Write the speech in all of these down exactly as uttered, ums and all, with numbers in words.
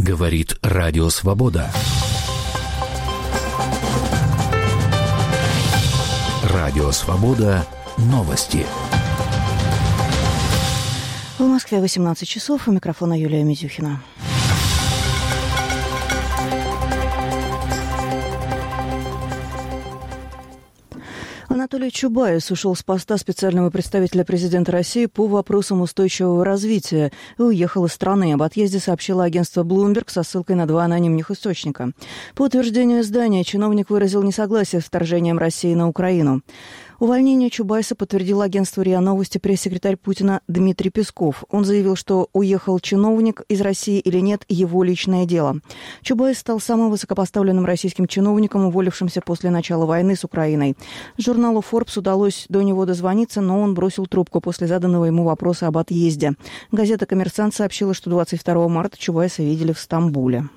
Говорит Радио Свобода. Радио Свобода. Новости. В Москве восемнадцать часов. У микрофона Юлия Мизюхина. Анатолий Чубайс ушел с поста специального представителя президента России по вопросам устойчивого развития и уехал из страны. Об отъезде сообщило агентство Bloomberg со ссылкой на два анонимных источника. По утверждению издания, чиновник выразил несогласие с вторжением России на Украину. Увольнение Чубайса подтвердил агентству РИА Новости пресс-секретарь Путина Дмитрий Песков. Он заявил, что уехал чиновник из России или нет, его личное дело. Чубайс стал самым высокопоставленным российским чиновником, уволившимся после начала войны с Украиной. Журналу Forbes удалось до него дозвониться, но он бросил трубку после заданного ему вопроса об отъезде. Газета «Коммерсант» сообщила, что двадцать второго марта Чубайса видели в Стамбуле.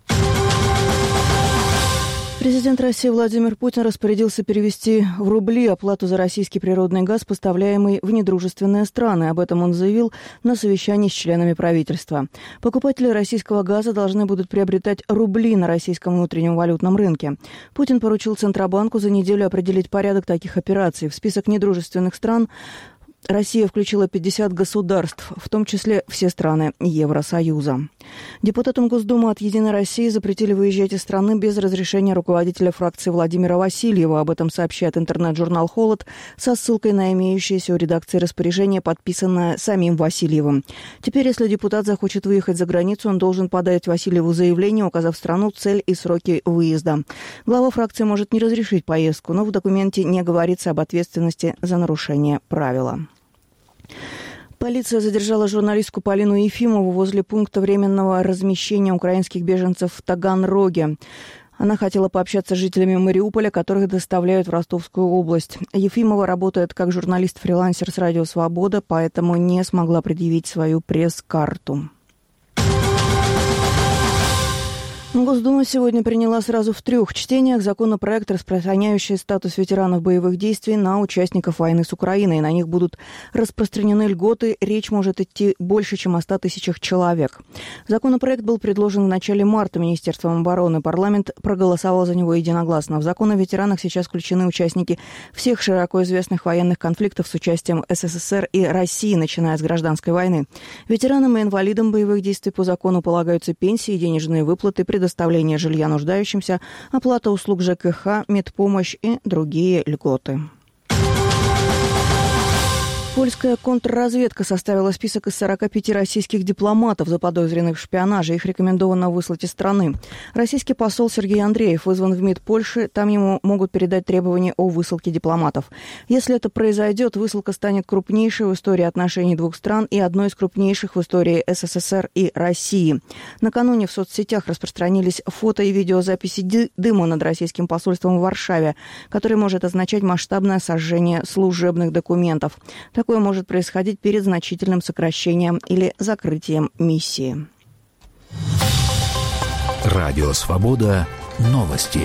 Президент России Владимир Путин распорядился перевести в рубли оплату за российский природный газ, поставляемый в недружественные страны. Об этом он заявил на совещании с членами правительства. Покупатели российского газа должны будут приобретать рубли на российском внутреннем валютном рынке. Путин поручил Центробанку за неделю определить порядок таких операций. В список недружественных стран Россия включила пятьдесят государств, в том числе все страны Евросоюза. Депутатам Госдумы от «Единой России» запретили выезжать из страны без разрешения руководителя фракции Владимира Васильева. Об этом сообщает интернет-журнал «Холод» со ссылкой на имеющееся у редакции распоряжение, подписанное самим Васильевым. Теперь, если депутат захочет выехать за границу, он должен подать Васильеву заявление, указав страну, цель и сроки выезда. Глава фракции может не разрешить поездку, но в документе не говорится об ответственности за нарушение правила. Полиция задержала журналистку Полину Ефимову возле пункта временного размещения украинских беженцев в Таганроге. Она хотела пообщаться с жителями Мариуполя, которых доставляют в Ростовскую область. Ефимова работает как журналист-фрилансер с «Радио Свобода», поэтому не смогла предъявить свою пресс-карту. Госдума сегодня приняла сразу в трех чтениях законопроект, распространяющий статус ветеранов боевых действий на участников войны с Украиной. На них будут распространены льготы. Речь может идти больше, чем о ста тысячах человек. Законопроект был предложен в начале марта Министерством обороны. Парламент проголосовал за него единогласно. В закон о ветеранах сейчас включены участники всех широко известных военных конфликтов с участием СССР и России, начиная с гражданской войны. Ветеранам и инвалидам боевых действий по закону полагаются пенсии, денежные выплаты, предоставление жилья нуждающимся, оплата услуг ЖКХ, медпомощь и другие льготы. Польская контрразведка составила список из сорока пяти российских дипломатов, заподозренных в шпионаже. Их рекомендовано выслать из страны. Российский посол Сергей Андреев вызван в МИД Польши. Там ему могут передать требования о высылке дипломатов. Если это произойдет, высылка станет крупнейшей в истории отношений двух стран и одной из крупнейших в истории СССР и России. Накануне в соцсетях распространились фото и видеозаписи дыма над российским посольством в Варшаве, который может означать масштабное сожжение служебных документов. Такое может происходить перед значительным сокращением или закрытием миссии. Радио Свобода. Новости.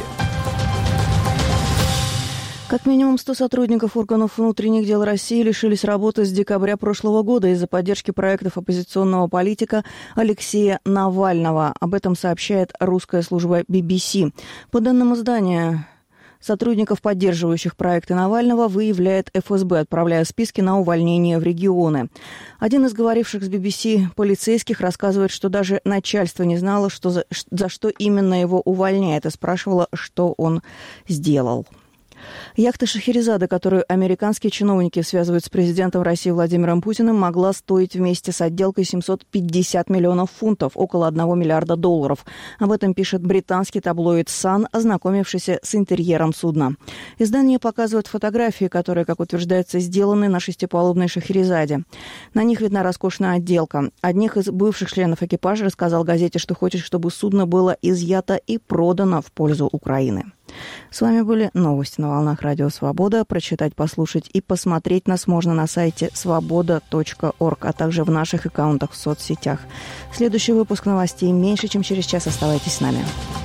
Как минимум сто сотрудников органов внутренних дел России лишились работы с декабря прошлого года из-за поддержки проектов оппозиционного политика Алексея Навального. Об этом сообщает русская служба би би си. По данным издания, сотрудников, поддерживающих проекты Навального, выявляет эф эс бэ, отправляя списки на увольнение в регионы. Один из говоривших с би би си полицейских рассказывает, что даже начальство не знало, что за, за что именно его увольняет, и спрашивало, что он сделал. Яхта Шахерезады, которую американские чиновники связывают с президентом России Владимиром Путиным, могла стоить вместе с отделкой семьсот пятьдесят миллионов фунтов, около одного миллиарда долларов. Об этом пишет британский таблоид «Сан», ознакомившийся с интерьером судна. Издание показывает фотографии, которые, как утверждается, сделаны на шестипалубной Шахерезаде. На них видна роскошная отделка. Одних из бывших членов экипажа рассказал газете, что хочет, чтобы судно было изъято и продано в пользу Украины. С вами были новости на волнах Радио Свобода. Прочитать, послушать и посмотреть нас можно на сайте свобода точка орг, а также в наших аккаунтах в соцсетях. Следующий выпуск новостей меньше, чем через час. Оставайтесь с нами.